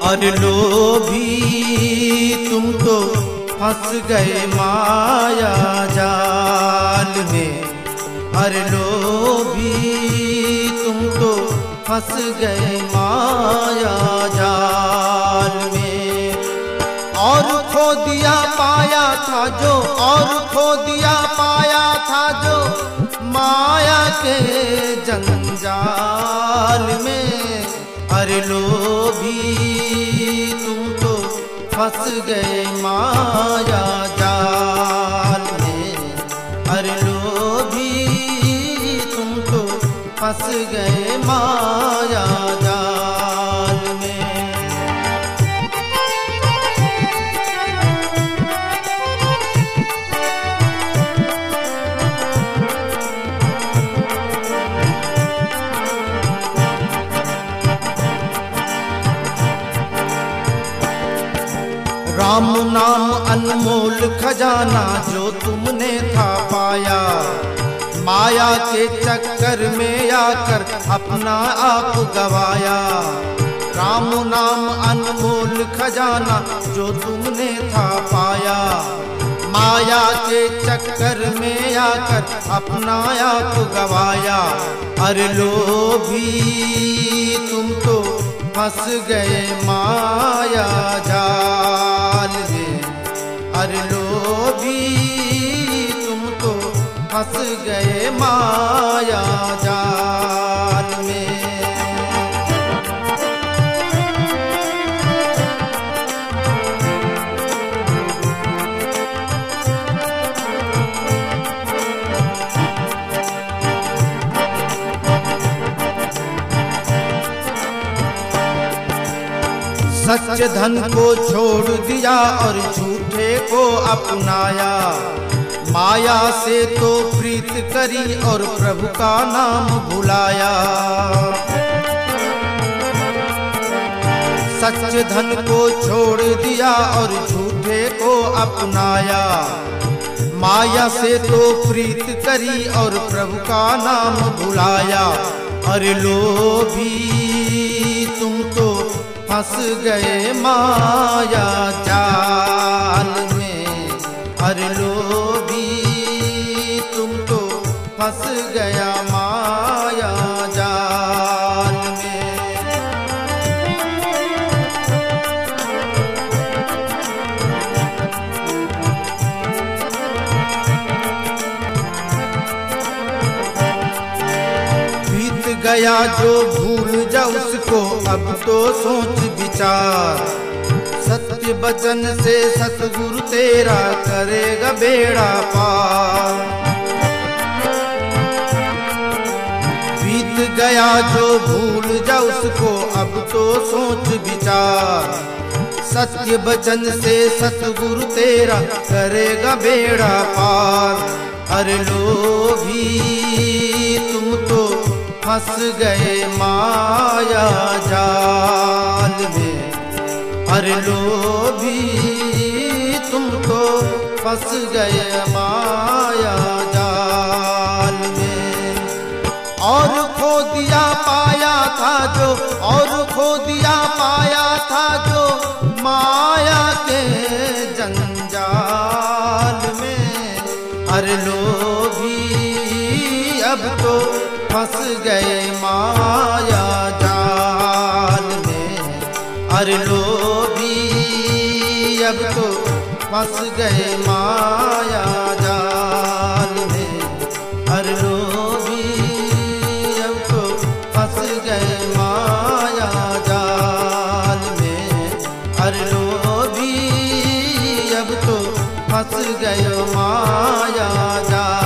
अरे लोभी तुम तो फंस गए माया जाल में। अरे लोभी तुम तो फंस गए माया जाल में। और खो दिया पाया था जो, और खो दिया पाया था जो माया के जंजाल में। अरे लोभी तुम तो फंस गए माया जाल में। अरे लोभी तुम तो फंस गए माया जाल में। राम नाम अनमोल खजाना जो तुमने था पाया, माया के चक्कर में आकर अपना आप गवाया। राम नाम अनमोल खजाना जो तुमने था पाया, माया के चक्कर में आकर अपना आप गवाया। अरे लोभी तुम तो फंस गए माया जाल में। अरे लोभी तुम तो फंस गए माया जाल में। सच धन को छोड़ दिया और झूठे को अपनाया, माया से तो प्रीत करी और प्रभु का नाम भुलाया। सच धन को छोड़ दिया और झूठे को अपनाया, माया से तो प्रीत करी और प्रभु का नाम भुलाया। अरे लोभी तुम तो फंस गए माया जाल में। अरे लोभी तुम तो फंस गया माया जाल में। बीत गया जो भूल जा उसको अब तो सोच विचार, सत्य वचन से सतगुरु तेरा करेगा बेड़ा पार। बीत गया जो भूल जा उसको अब तो सोच विचार, सत्य वचन से सतगुरु तेरा करेगा बेड़ा पार। अरे लोभी तुम तो फंस गए माया जाल में। अरे लोभी तुम तो फंस गए माया जाल में। और खो दिया पाया था जो, और खो दिया पाया था जो माया के जंजाल में। अरे लोभी अब तो फंस गए माया जाल में। अरे लोभी अब तो फंस गए माया जाल में। अरे लोभी अब तो फंस गए माया जाल में। अरे लोभी अब तो फंस गए माया जाल।